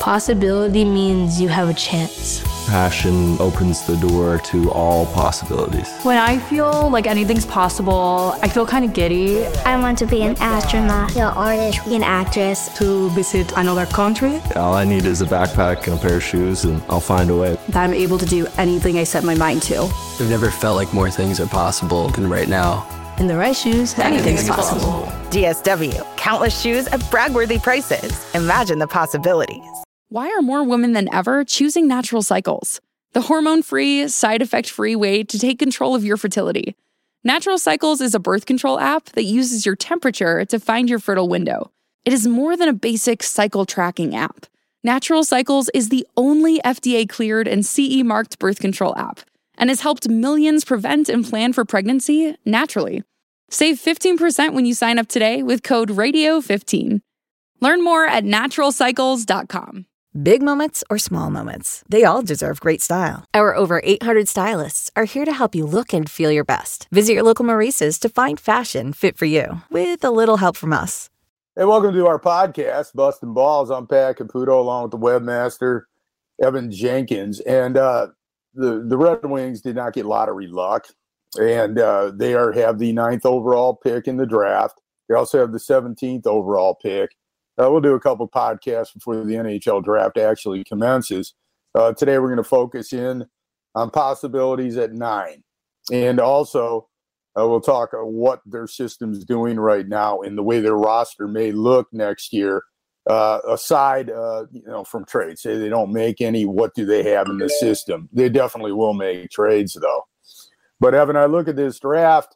Possibility means you have a chance. Passion opens the door to all possibilities. When I feel like anything's possible, I feel kind of giddy. I want to be an astronaut, an artist, an actress. To visit another country. All I need is a backpack and a pair of shoes, and I'll find a way. That I'm able to do anything I set my mind to. I've never felt like more things are possible than right now. In the right shoes, anything's possible. DSW, countless shoes at brag-worthy prices. Imagine the possibilities. Why are more women than ever choosing Natural Cycles? The hormone-free, side-effect-free way to take control of your fertility. Natural Cycles is a birth control app that uses your temperature to find your fertile window. It is more than a basic cycle tracking app. Natural Cycles is the only FDA-cleared and CE-marked birth control app and has helped millions prevent and plan for pregnancy naturally. Save 15% when you sign up today with code RADIO15. Learn more at naturalcycles.com. Big moments or small moments, they all deserve great style. Our over 800 stylists are here to help you look and feel your best. Visit your local Maurice's to find fashion fit for you, with a little help from us. Hey, welcome to our podcast, Bustin' Balls. I'm Pat Caputo, along with the webmaster, Evan Jenkins. And the Red Wings did not get lottery luck. And they have the 9th overall pick in the draft. They also have the 17th overall pick. We'll do a couple podcasts before the NHL draft actually commences. Today we're going to focus in on possibilities at 9. And also we'll talk what their system's doing right now and the way their roster may look next year, aside from trades. Say they don't make any, what do they have in the system? They definitely will make trades, though. But Evan, I look at this draft.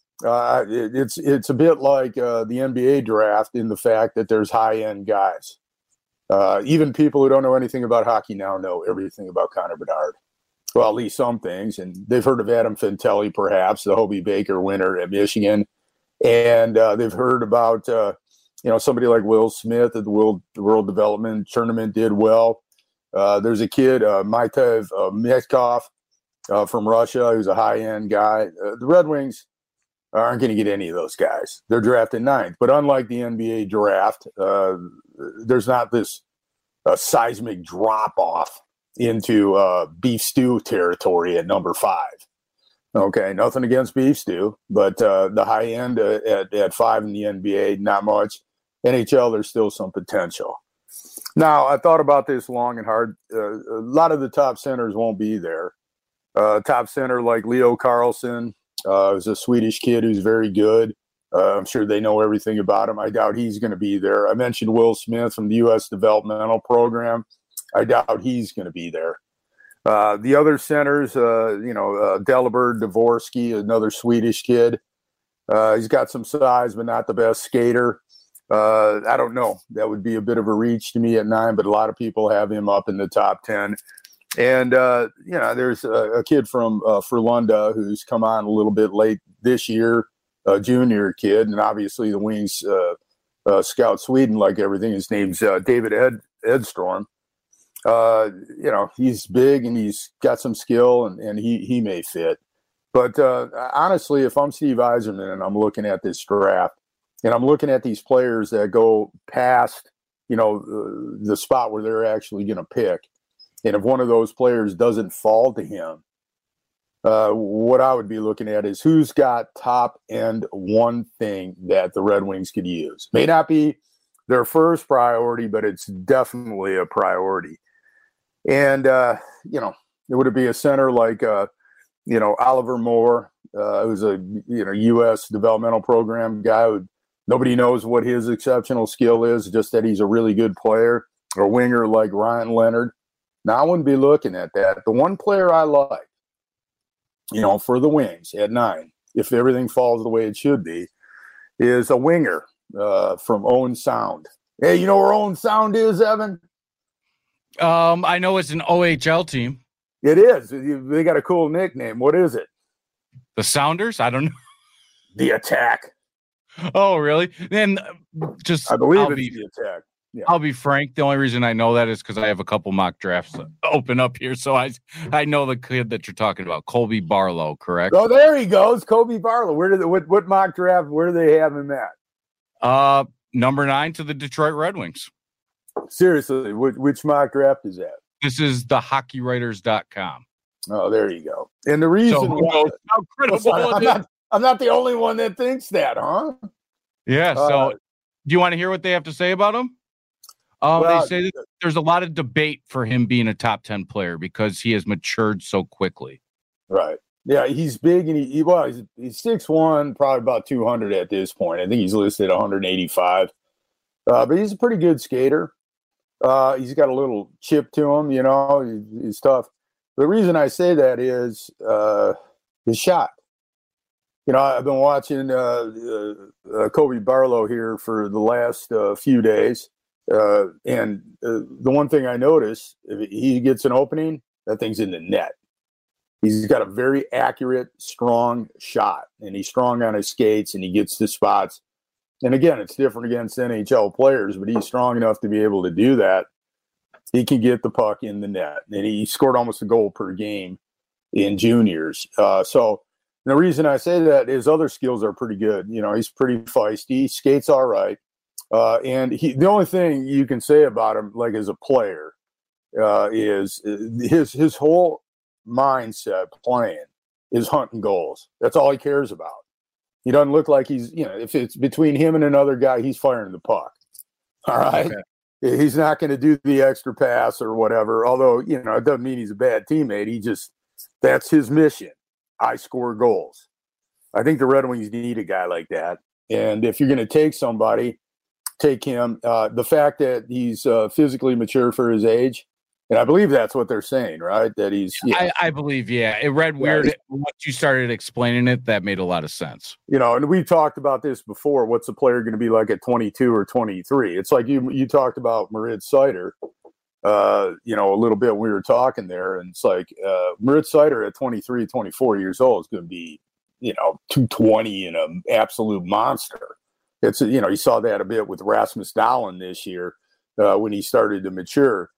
It's a bit like the NBA draft in the fact that there's high-end guys. Even people who don't know anything about hockey now know everything about Connor Bedard. Well, at least some things. And they've heard of Adam Fantilli, perhaps, the Hobey Baker winner at Michigan. And they've heard about, somebody like Will Smith at the World Development Tournament did well. There's a kid, Maitev Metkov from Russia, who's a high-end guy. The Red Wings aren't going to get any of those guys. They're drafted 9th. But unlike the NBA draft, there's not this seismic drop-off into beef stew territory at number 5. Okay, nothing against beef stew, but the high end at 5 in the NBA, not much. NHL, there's still some potential. Now, I thought about this long and hard. A lot of the top centers won't be there. Top center like Leo Carlson, is a Swedish kid who's very good. I'm sure they know everything about him. I doubt he's going to be there. I mentioned Will Smith from the U.S. Developmental Program. I doubt he's going to be there. The other centers, Delibert Dvorsky, another Swedish kid. He's got some size, but not the best skater. I don't know. That would be a bit of a reach to me at 9, but a lot of people have him up in the top 10. And, there's a kid from Frölunda who's come on a little bit late this year, a junior kid. And obviously the Wings scout Sweden like everything. His name's David Edstrom. He's big and he's got some skill and he may fit. But honestly, if I'm Steve Yzerman and I'm looking at this draft and I'm looking at these players that go past, the spot where they're actually going to pick, and if one of those players doesn't fall to him, what I would be looking at is who's got top end one thing that the Red Wings could use. May not be their first priority, but it's definitely a priority. And, would it be a center like, Oliver Moore, who's a, U.S. developmental program guy who nobody knows what his exceptional skill is, just that he's a really good player, or a winger like Ryan Leonard. Now, I wouldn't be looking at that. The one player I like, for the Wings at 9, if everything falls the way it should be, is a winger from Owen Sound. Hey, you know where Owen Sound is, Evan? I know it's an OHL team. It is. They got a cool nickname. What is it? The Sounders? I don't know. The Attack. Oh, really? Then I believe it's the Attack. Yeah. I'll be frank. The only reason I know that is because I have a couple mock drafts open up here. So I know the kid that you're talking about, Colby Barlow, correct? Oh, there he goes. Colby Barlow. What mock draft, where do they have him at? Number 9 to the Detroit Red Wings. Seriously, which mock draft is that? This is the hockeywriters.com. Oh, there you go. And the reason how credible I'm not the only one that thinks that, huh? Yeah. So do you want to hear what they have to say about him? They say that there's a lot of debate for him being a top 10 player because he has matured so quickly. Right. Yeah, he's big and he's 6'1", probably about 200 at this point. I think he's listed 185. But he's a pretty good skater. He's got a little chip to him, he's tough. The reason I say that is his shot. I've been watching Kobe Barlow here for the last few days. And the one thing I notice, if he gets an opening, that thing's in the net. He's got a very accurate, strong shot, and he's strong on his skates, and he gets to spots. And again, it's different against NHL players, but he's strong enough to be able to do that. He can get the puck in the net, and he scored almost a goal per game in juniors. So the reason I say that is other skills are pretty good. He's pretty feisty, skates all right. And the only thing you can say about him, like as a player, is his whole mindset playing is hunting goals. That's all he cares about. He doesn't look like he's, if it's between him and another guy, he's firing the puck. All right. Okay. He's not going to do the extra pass or whatever. Although, it doesn't mean he's a bad teammate. That's his mission. I score goals. I think the Red Wings need a guy like that. And if you're going to take somebody, take him. The fact that he's physically mature for his age, and I believe that's what they're saying, right? That he's. I believe, yeah. It read weird. Once you started explaining it, that made a lot of sense. And we've talked about this before. What's a player going to be like at 22 or 23? It's like you talked about Moritz Seider, a little bit when we were talking there. And it's like Moritz Seider at 23, 24 years old is going to be, 220 and an absolute monster. It's, you saw that a bit with Rasmus Dahlin this year when he started to mature.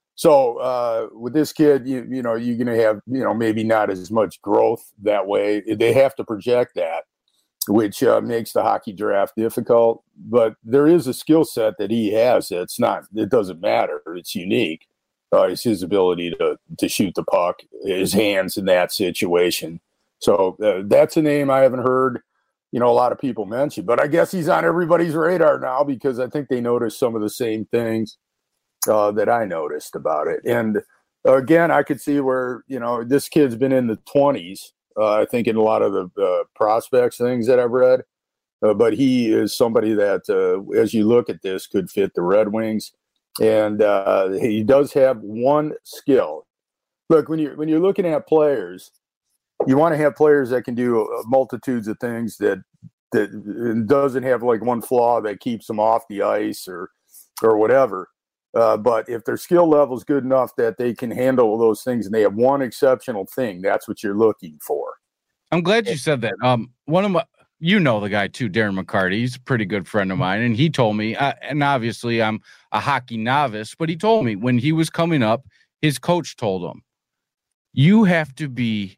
So with this kid, you're going to have, maybe not as much growth that way. They have to project that, which makes the hockey draft difficult. But there is a skill set that he has it doesn't matter. It's unique. It's his ability to shoot the puck, his hands in that situation. So that's a name I haven't heard, a lot of people mention. But I guess he's on everybody's radar now because I think they noticed some of the same things that I noticed about it. And again, I could see where, this kid's been in the 20s, I think in a lot of the prospects things that I've read. But he is somebody that, as you look at this, could fit the Red Wings. And he does have one skill. Look, when you're looking at players, you want to have players that can do multitudes of things that doesn't have like one flaw that keeps them off the ice or whatever. But if their skill level is good enough that they can handle those things and they have one exceptional thing, that's what you're looking for. I'm glad you said that. One of my, the guy too, Darren McCarty. He's a pretty good friend of mine. And he told me, and obviously I'm a hockey novice, but he told me when he was coming up, his coach told him, you have to be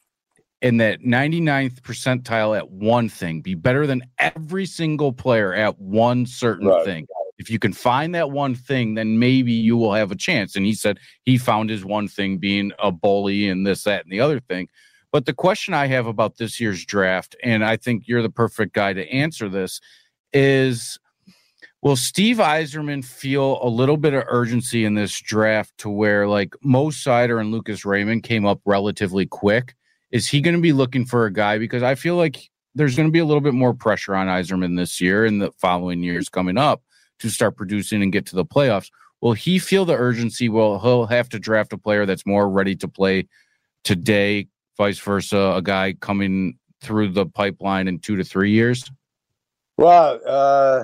in that 99th percentile at one thing, be better than every single player at one certain thing. If you can find that one thing, then maybe you will have a chance. And he said he found his one thing being a bully and this, that, and the other thing. But the question I have about this year's draft, and I think you're the perfect guy to answer this, is will Steve Yzerman feel a little bit of urgency in this draft to where like Mo Seider and Lucas Raymond came up relatively quick? Is he going to be looking for a guy? Because I feel like there's going to be a little bit more pressure on Yzerman this year and the following years coming up to start producing and get to the playoffs. Will he feel the urgency? Will he'll have to draft a player that's more ready to play today, vice versa, a guy coming through the pipeline in 2 to 3 years? Well,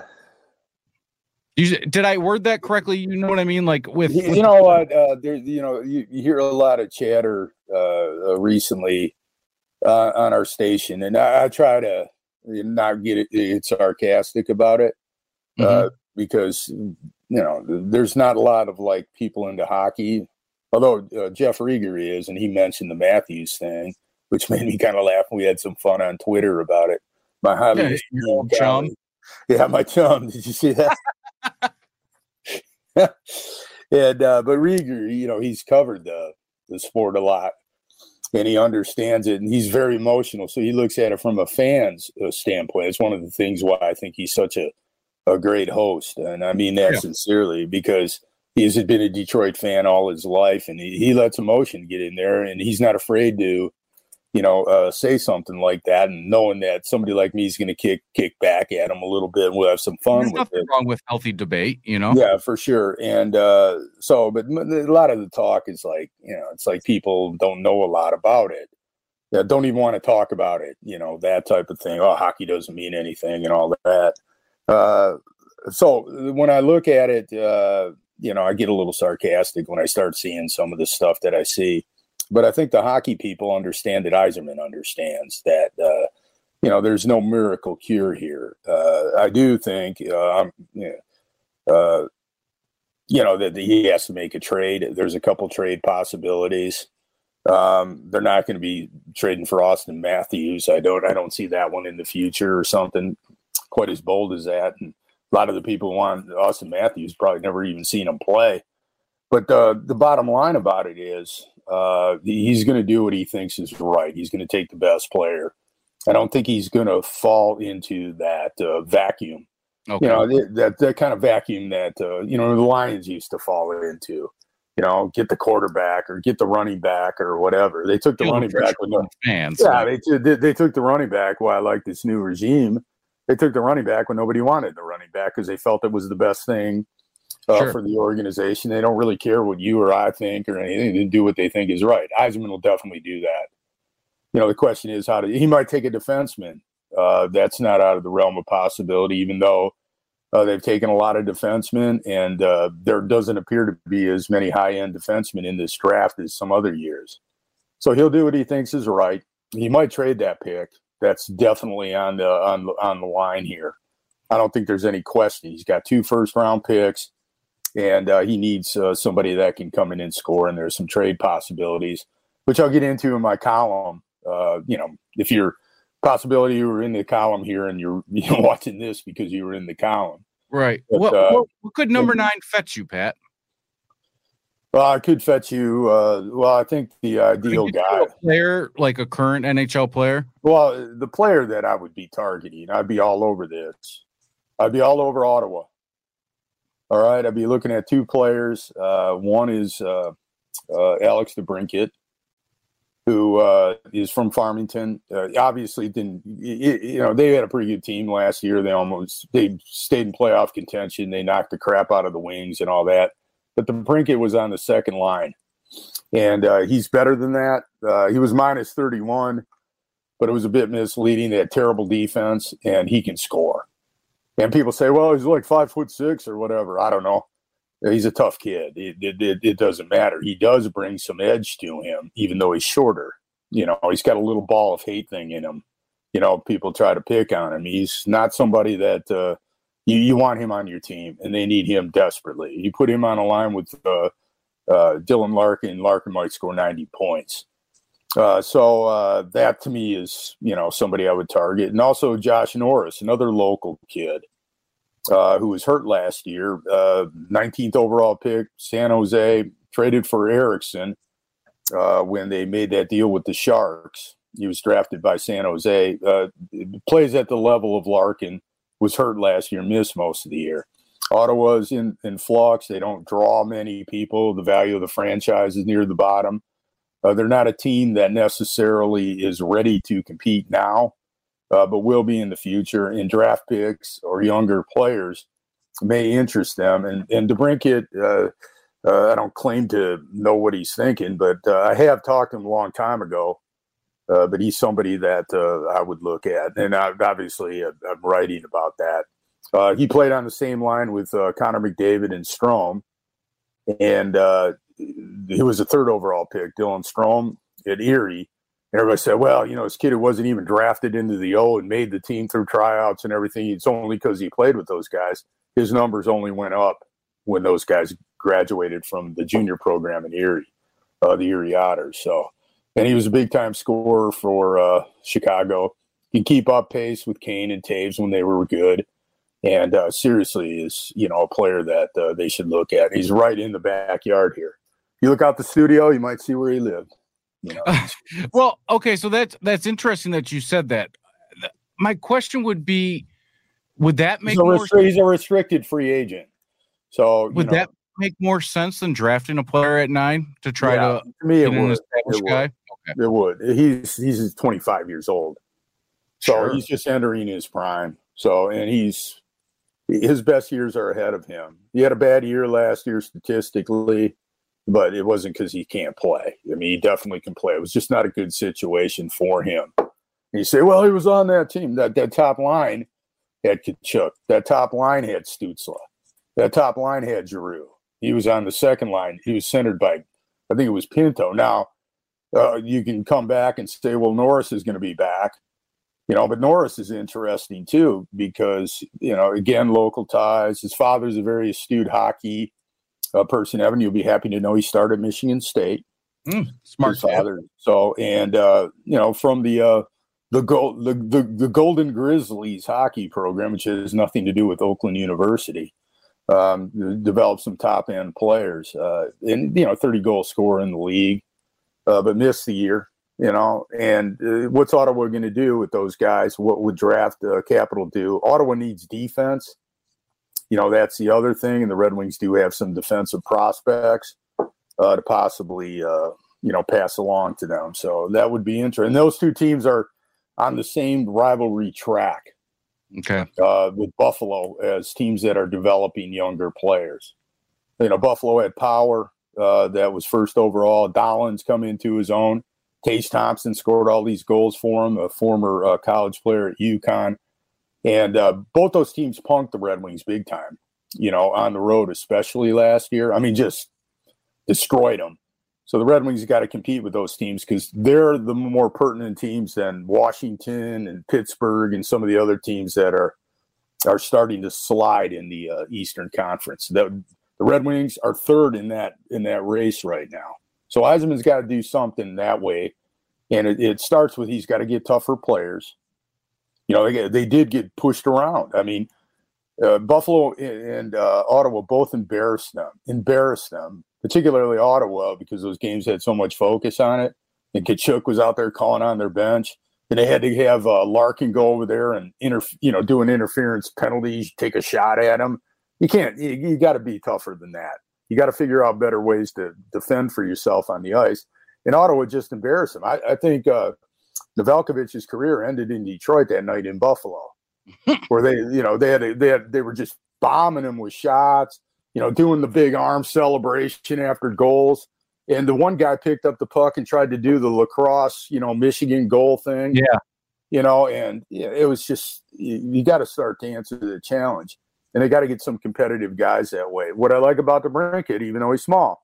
did I word that correctly? You know what I mean? Like with you know what, you hear a lot of chatter recently on our station, and I try to not get it sarcastic about it. Because, there's not a lot of like people into hockey, although Jeff Rieger is, and he mentioned the Matthews thing, which made me kind of laugh. We had some fun on Twitter about it. My hobby, your old chum. Yeah, my chum. Did you see that? And but Rieger, he's covered the sport a lot, and he understands it, and he's very emotional. So he looks at it from a fan's standpoint. It's one of the things why I think he's such a great host, and I mean that sincerely, because he's been a Detroit fan all his life, and he lets emotion get in there, and he's not afraid to say something like that, and knowing that somebody like me is going to kick back at him a little bit, and we'll have some fun. There's nothing wrong with healthy debate, Yeah, for sure. And but a lot of the talk is like, it's like people don't know a lot about it. Don't even want to talk about it, that type of thing. Oh, hockey doesn't mean anything and all that. So when I look at it, I get a little sarcastic when I start seeing some of the stuff that I see. But I think the hockey people understand that Yzerman understands that, there's no miracle cure here. I do think, that he has to make a trade. There's a couple trade possibilities. They're not going to be trading for Austin Matthews. I don't see that one in the future or something quite as bold as that. And a lot of the people who want Austin Matthews probably never even seen him play. But the bottom line about it is he's going to do what he thinks is right. He's going to take the best player. I don't think he's going to fall into that vacuum. Okay. That kind of vacuum that, the Lions used to fall into. Get the quarterback or get the running back or whatever. They took the running back with no fans. Yeah, they took the running back. Well, I like this new regime. They took the running back when nobody wanted the running back because they felt it was the best thing for the organization. They don't really care what you or I think or anything. They do what they think is right. Yzerman will definitely do that. The question is he might take a defenseman. That's not out of the realm of possibility, even though they've taken a lot of defensemen, and there doesn't appear to be as many high-end defensemen in this draft as some other years. So he'll do what he thinks is right. He might trade that pick. That's definitely on the line here. I don't think there's any question. He's got 2 first-round picks, and he needs somebody that can come in and score, and there's some trade possibilities, which I'll get into in my column. If you're possibility you were in the column here and you're watching this because you were in the column. Right. But, what could number 9 fetch you, Pat? Well, I could fetch you. I think the ideal guy. A player, like a current NHL player? Well, the player that I would be targeting, I'd be all over this. I'd be all over Ottawa. All right. I'd be looking at 2 players. One is Alex DeBrincat, who is from Farmington. Obviously didn't, they had a pretty good team last year. They stayed in playoff contention. They knocked the crap out of the Wings and all that. But DeBrincat was on the second line, and he's better than that. He was minus 31, but it was a bit misleading. They had terrible defense, and he can score. And people say, well, he's like 5'6" or whatever. I don't know. He's a tough kid. It doesn't matter. He does bring some edge to him, even though he's shorter. He's got a little ball of hate thing in him. People try to pick on him. He's not somebody that you want him on your team, and they need him desperately. You put him on a line with Dylan Larkin. Larkin might score 90 points. So that to me is, somebody I would target. And also Josh Norris, another local kid. Who was hurt last year, 19th overall pick, San Jose, traded for Erickson when they made that deal with the Sharks. He was drafted by San Jose, plays at the level of Larkin, was hurt last year, missed most of the year. Ottawa's in flux. They don't draw many people. The value of the franchise is near the bottom. They're not a team that necessarily is ready to compete now. But will be in the future, and draft picks or younger players may interest them. And DeBrincat, I don't claim to know what he's thinking, but I have talked to him a long time ago. But he's somebody that I would look at. And obviously I'm writing about that. He played on the same line with Connor McDavid and Strome. And he was a 3rd overall pick, Dylan Strome at Erie. Everybody said, well, this kid who wasn't even drafted into the O and made the team through tryouts and everything, it's only because he played with those guys. His numbers only went up when those guys graduated from the junior program in Erie, the Erie Otters. So, and he was a big-time scorer for Chicago. He can keep up pace with Kane and Taves when they were good. and seriously is, a player that they should look at. He's right in the backyard here. If you look out the studio, you might see where he lived. Well, okay, so that's interesting that you said that. My question would be, would that make he's a restricted free agent. So would that make more sense than drafting a player at 9 to try to me it get an would. established guy? Okay. It would. He's 25 years old. So Sure. he's just entering his prime. So, and his best years are ahead of him. He had a bad year last year statistically, but it wasn't because he can't play. I mean, he definitely can play. It was just not a good situation for him. And you say, well, he was on that team. That top line had Kachuk. That top line had Stützle. That top line had Giroux. He was on the second line. He was centered by, I think it was Pinto. Now, you can come back and say, well, Norris is going to be back. But Norris is interesting too because, again, local ties. His father's a very astute hockey person. Evan, you'll be happy to know he started at Michigan State. Smart his father. So, and from the Golden Grizzlies hockey program, which has nothing to do with Oakland University, developed some top end players. And 30-goal scorer in the league, but missed the year. And what's Ottawa going to do with those guys? What would draft capital do? Ottawa needs defense. That's the other thing. And the Red Wings do have some defensive prospects to possibly, pass along to them. So that would be interesting. And those two teams are on the same rivalry track. Okay. With Buffalo as teams that are developing younger players. Buffalo had power that was first overall. Dolan's come into his own. Tage Thompson scored all these goals for him, a former college player at UConn. And both those teams punked the Red Wings big time, on the road, especially last year. I mean, just destroyed them. So the Red Wings got to compete with those teams because they're the more pertinent teams than Washington and Pittsburgh and some of the other teams that are starting to slide in the Eastern Conference. The Red Wings are third in that race right now. So Yzerman's got to do something that way, and it starts with he's got to get tougher players. They did get pushed around. I mean, Buffalo and Ottawa both embarrassed them, particularly Ottawa because those games had so much focus on it. And Kachuk was out there calling on their bench, and they had to have Larkin go over there and do an interference penalty, take a shot at him. You can't. You got to be tougher than that. You got to figure out better ways to defend for yourself on the ice. And Ottawa just embarrassed him. I think Nedeljkovic's career ended in Detroit that night in Buffalo, where they were just bombing him with shots, doing the big arm celebration after goals. And the one guy picked up the puck and tried to do the lacrosse, Michigan goal thing. Yeah. And it was just you got to start to answer the challenge. And they got to get some competitive guys that way. What I like about the Brinkett, even though he's small,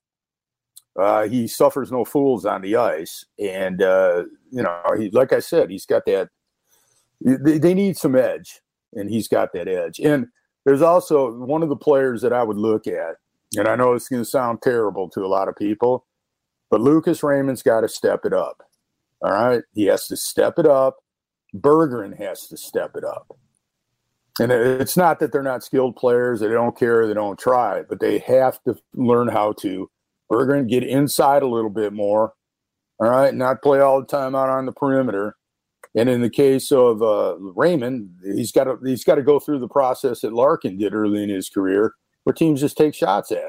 he suffers no fools on the ice. And, like I said, he's got that. They need some edge, and he's got that edge. And there's also one of the players that I would look at, and I know it's going to sound terrible to a lot of people, but Lucas Raymond's got to step it up. All right? He has to step it up. Bergeron has to step it up. And it's not that they're not skilled players, they don't care, they don't try, but they have to learn how to. Bergeron, get inside a little bit more, all right, not play all the time out on the perimeter. And in the case of Raymond, he's got to go through the process that Larkin did early in his career, where teams just take shots at him.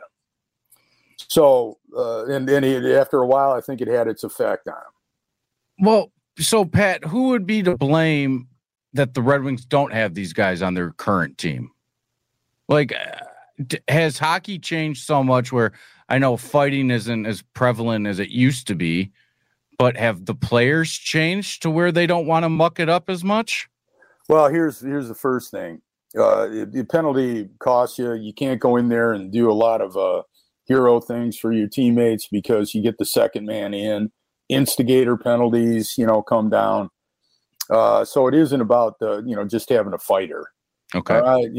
So, and then after a while, I think it had its effect on him. Well, so Pat, who would be to blame that the Red Wings don't have these guys on their current team? Like, has hockey changed so much where I know fighting isn't as prevalent as it used to be, but have the players changed to where they don't want to muck it up as much? Well, here's the first thing. The penalty costs you. You can't go in there and do a lot of hero things for your teammates because you get the second man in. Instigator penalties, come down. So it isn't about just having a fighter. Okay.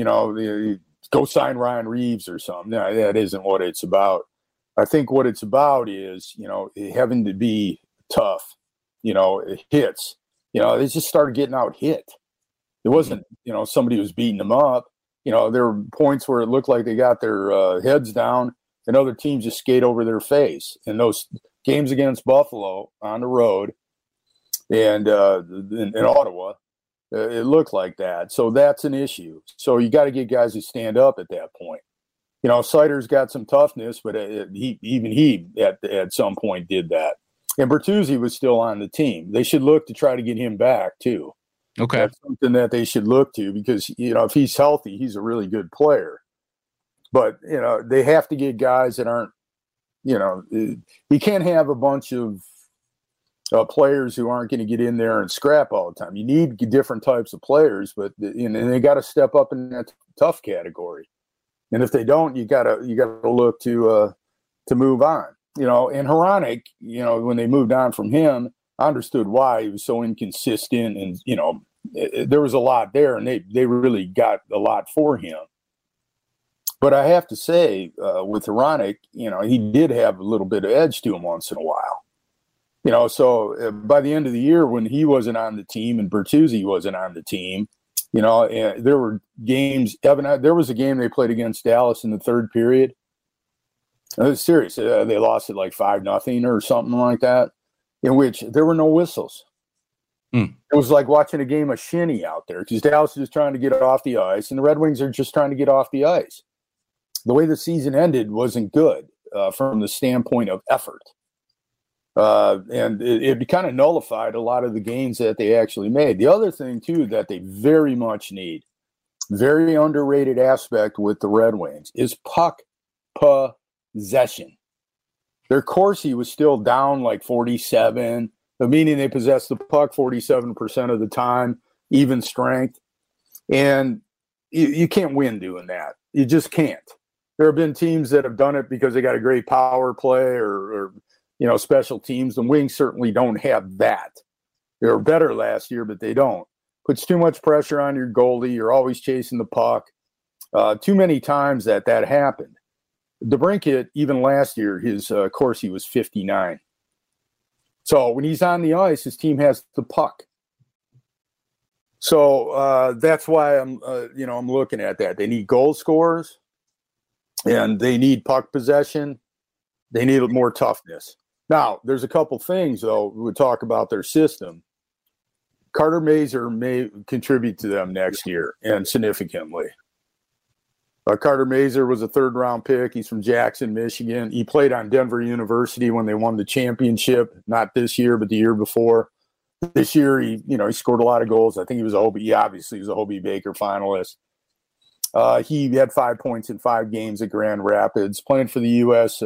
Go sign Ryan Reeves or something. No, that isn't what it's about. I think what it's about is, having to be tough, hits. They just started getting out hit. It wasn't, somebody was beating them up. there were points where it looked like they got their heads down and other teams just skate over their face. In those games against Buffalo on the road and in Ottawa, it looked like that. So that's an issue. So you got to get guys who stand up at that point. Sider's got some toughness, but he at some point did that. And Bertuzzi was still on the team. They should look to try to get him back too. Okay. That's something that they should look to because, if he's healthy, he's a really good player. But, they have to get guys that aren't, you can't have a bunch of players who aren't going to get in there and scrap all the time. You need different types of players, but and they got to step up in that tough category. And if they don't, you got to look to move on. And Hronek, when they moved on from him, I understood why he was so inconsistent, and there was a lot there, and they really got a lot for him. But I have to say, with Hronek, he did have a little bit of edge to him once in a while. So by the end of the year, when he wasn't on the team and Bertuzzi wasn't on the team, and there were games. There was a game they played against Dallas in the third period. It was serious. They lost it like 5-0 or something like that, in which there were no whistles. It was like watching a game of shinny out there because Dallas is just trying to get off the ice, and the Red Wings are just trying to get off the ice. The way the season ended wasn't good from the standpoint of effort. And it kind of nullified a lot of the gains that they actually made. The other thing, too, that they very much need, very underrated aspect with the Red Wings, is puck possession. Their Corsi was still down like 47, meaning they possessed the puck 47% of the time, even strength. And you can't win doing that. You just can't. There have been teams that have done it because they got a great power play or special teams. The Wings certainly don't have that. They were better last year, but they don't. Puts too much pressure on your goalie. You're always chasing the puck. Too many times that happened. DeBrincat, even last year, his Corsi was 59. So when he's on the ice, his team has the puck. So that's why I'm looking at that. They need goal scorers, and they need puck possession. They need more toughness. Now, there's a couple things, though, we would talk about their system. Carter Mazur may contribute to them next year, and significantly. Carter Mazur was a third-round pick. He's from Jackson, Michigan. He played on Denver University when they won the championship, not this year, but the year before. This year, he scored a lot of goals. I think he was a Hobie Baker finalist. He had 5 points in 5 games at Grand Rapids, playing for the U.S.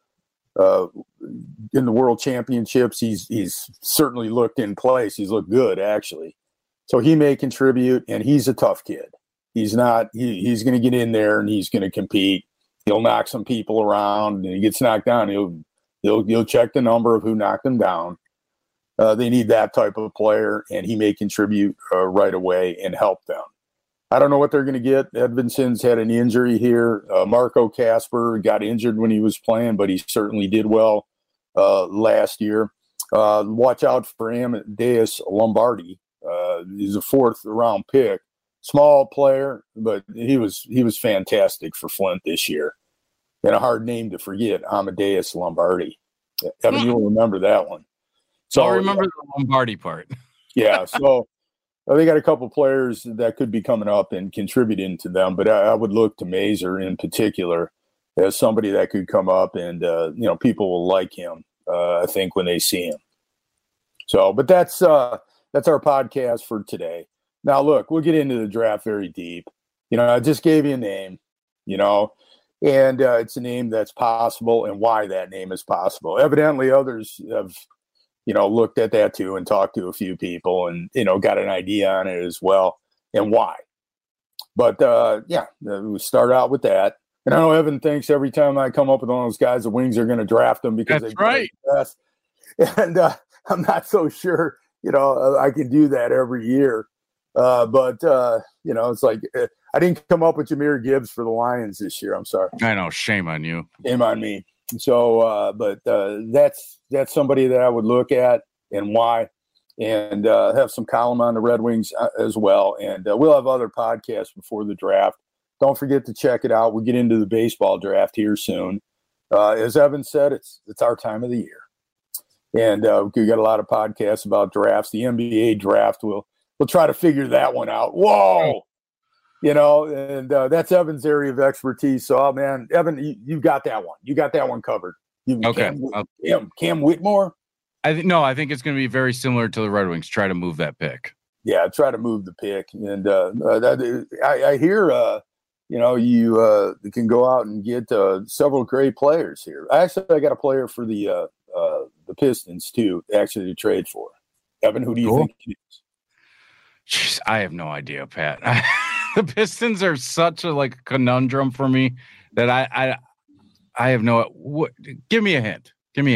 In the World Championships. He's certainly looked in place. He's looked good, actually. So he may contribute, and he's a tough kid. He's not. He's going to get in there and he's going to compete. He'll knock some people around, and he gets knocked down. He'll check the number of who knocked him down. They need that type of player, and he may contribute right away and help them. I don't know what they're going to get. Edvinson's had an injury here. Marco Kasper got injured when he was playing, but he certainly did well last year. Watch out for Amadeus Lombardi. He's a 4th-round pick. Small player, but he was fantastic for Flint this year. And a hard name to forget, Amadeus Lombardi. Evan, you'll remember that one. So I'll remember the Lombardi part. Yeah, so they got a couple players that could be coming up and contributing to them, but I would look to Mazur in particular as somebody that could come up and, people will like him, I think, when they see him. So, but that's our podcast for today. Now, look, we'll get into the draft very deep. I just gave you a name, and it's a name that's possible and why that name is possible. Evidently, others have, looked at that too and talked to a few people and, got an idea on it as well and why. But, we start out with that. And I know Evan thinks every time I come up with one of those guys, the Wings are going to draft them because that's right. Best. And I'm not so sure, I can do that every year. But it's like I didn't come up with Jahmyr Gibbs for the Lions this year. I'm sorry. I know. Shame on you. Shame on me. So, that's somebody that I would look at and why, and have some column on the Red Wings as well. And we'll have other podcasts before the draft don't forget to check it out. We'll get into the baseball draft here soon. As Evan said, it's our time of the year. And we got a lot of podcasts about drafts. The NBA draft, we'll try to figure that one out. Whoa! And that's Evan's area of expertise. So, man, Evan, you got that one. You got that one covered. Okay. Cam Whitmore? I think it's going to be very similar to the Red Wings. Try to move that pick. Yeah, try to move the pick. And I hear, you can go out and get several great players here. Actually, I got a player for the Pistons, too, actually to trade for. Evan, who do you think it is? Jeez, I have no idea, Pat. The Pistons are such a conundrum for me that I have no. Give me a hint.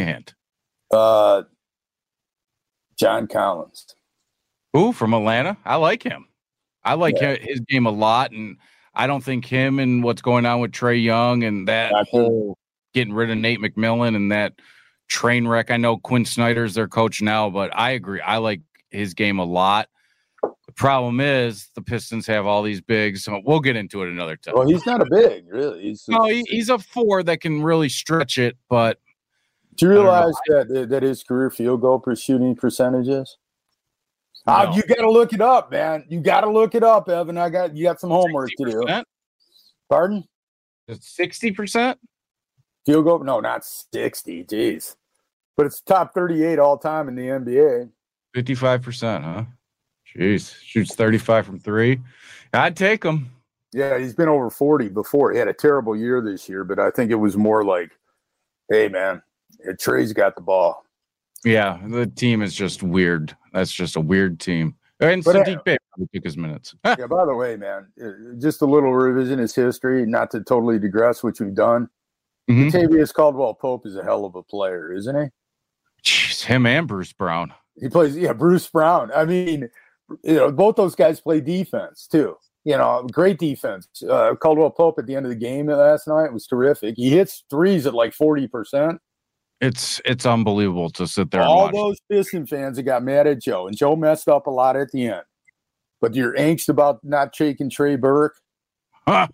John Collins. Ooh, from Atlanta. I like him. I like his game a lot, and I don't think him and what's going on with Trae Young and that whole getting rid of Nate McMillan and that train wreck. I know Quinn Snyder's their coach now, but I agree. I like his game a lot. The problem is the Pistons have all these bigs, so we'll get into it another time. Well, he's not a big, really. He's a 4 that can really stretch it, but do you realize that his career field goal shooting percentage is? No. You got to look it up, man. You got to look it up, Evan. You got some homework 60%? To do. Pardon? It's 60%? Field goal? No, not 60. Jeez. But it's top 38 all time in the NBA. 55%, huh? Jeez. Shoots 35 from 3. I'd take him. Yeah, he's been over 40 before. He had a terrible year this year, but I think it was more like, hey, man, Trae's got the ball. Yeah, the team is just weird. That's just a weird team. And Sadiq Bey probably took his minutes. Yeah, by the way, man, just a little revisionist history, not to totally digress what you've done. Mm-hmm. Kentavious Caldwell-Pope is a hell of a player, isn't he? Jeez, him and Bruce Brown. He plays, Bruce Brown. I mean, both those guys play defense, too. Great defense. Caldwell-Pope at the end of the game last night was terrific. He hits threes at 40%. It's unbelievable to sit there all and watch. Those Piston fans that got mad at Joe, and Joe messed up a lot at the end. But you're angst about not taking Trey Burke. Huh.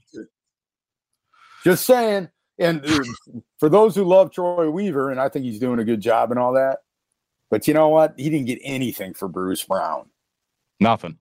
Just saying. And for those who love Troy Weaver, and I think he's doing a good job and all that, but you know what? He didn't get anything for Bruce Brown. Nothing.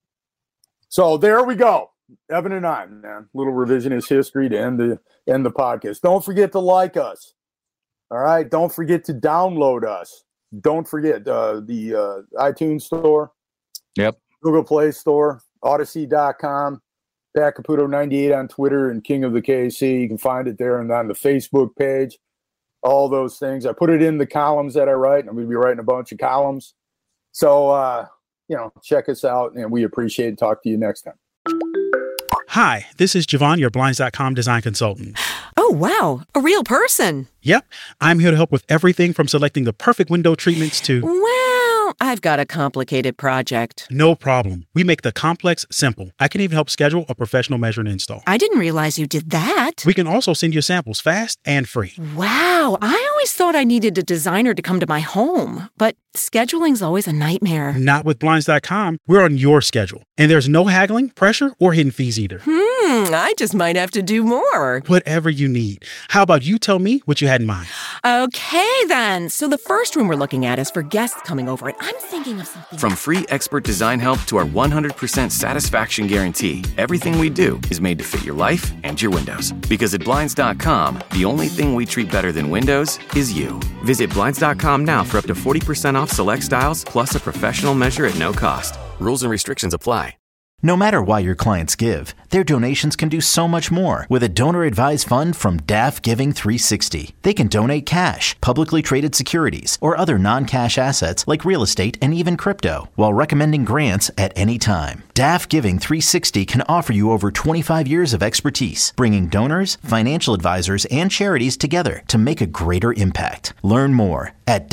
So there we go. Evan and I, man. Little revisionist history to end the podcast. Don't forget to like us. All right. Don't forget to download us. Don't forget the iTunes store. Yep. Google Play Store, Odyssey.com, Pat Caputo 98 on Twitter, and King of the KC. You can find it there and on the Facebook page. All those things. I put it in the columns that I write. I'm going to be writing a bunch of columns. So, check us out, and we appreciate it. Talk to you next time. Hi, this is Javon, your Blinds.com design consultant. Oh, wow. A real person. Yep. I'm here to help with everything from selecting the perfect window treatments to... Well, I've got a complicated project. No problem. We make the complex simple. I can even help schedule a professional measure and install. I didn't realize you did that. We can also send you samples fast and free. Wow. I always thought I needed a designer to come to my home, but scheduling's always a nightmare. Not with Blinds.com. We're on your schedule. And there's no haggling, pressure, or hidden fees either. I just might have to do more. Whatever you need. How about you tell me what you had in mind? Okay, then. So the first room we're looking at is for guests coming over, and I'm thinking of something. From free expert design help to our 100% satisfaction guarantee, everything we do is made to fit your life and your windows. Because at Blinds.com, the only thing we treat better than windows is you. Visit Blinds.com now for up to 40% off select styles, plus a professional measure at no cost. Rules and restrictions apply. No matter why your clients give, their donations can do so much more with a donor-advised fund from DAF Giving 360. They can donate cash, publicly traded securities, or other non-cash assets like real estate and even crypto, while recommending grants at any time. DAF Giving 360 can offer you over 25 years of expertise, bringing donors, financial advisors, and charities together to make a greater impact. Learn more at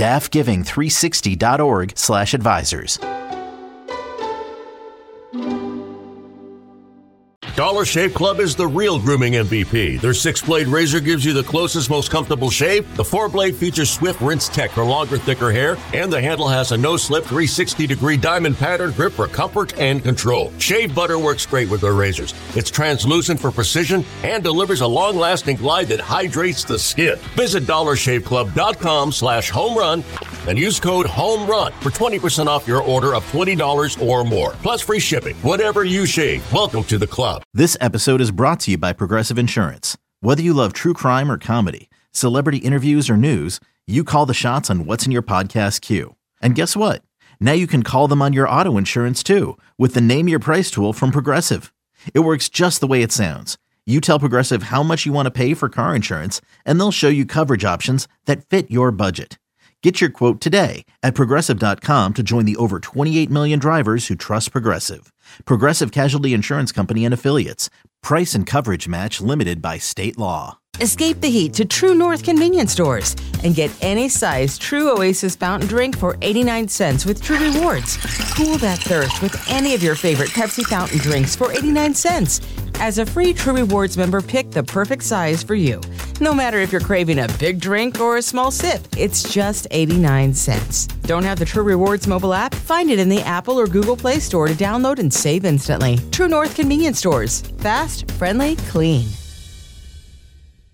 dafgiving360.org/advisors. Dollar Shave Club is the real grooming MVP. Their 6-blade razor gives you the closest, most comfortable shave. The 4-blade features Swift Rinse Tech for longer, thicker hair, and the handle has a no-slip 360-degree diamond pattern grip for comfort and control. Shave butter works great with their razors. It's translucent for precision and delivers a long-lasting glide that hydrates the skin. Visit DollarShaveClub.com/homerun and use code HOMERUN for 20% off your order of $20 or more, plus free shipping. Whatever you shave, welcome to the club. This episode is brought to you by Progressive Insurance. Whether you love true crime or comedy, celebrity interviews or news, you call the shots on what's in your podcast queue. And guess what? Now you can call them on your auto insurance too with the Name Your Price tool from Progressive. It works just the way it sounds. You tell Progressive how much you want to pay for car insurance, and they'll show you coverage options that fit your budget. Get your quote today at Progressive.com to join the over 28 million drivers who trust Progressive. Progressive Casualty Insurance Company and Affiliates. Price and coverage match limited by state law. Escape the heat to True North convenience stores and get any size True Oasis fountain drink for 89 cents with True Rewards. Cool that thirst with any of your favorite Pepsi fountain drinks for 89 cents. As a free True Rewards member, pick the perfect size for you. No matter if you're craving a big drink or a small sip, it's just 89 cents. Don't have the True Rewards mobile app? Find it in the Apple or Google Play Store to download and save instantly. True North convenience stores. Fast, friendly, clean.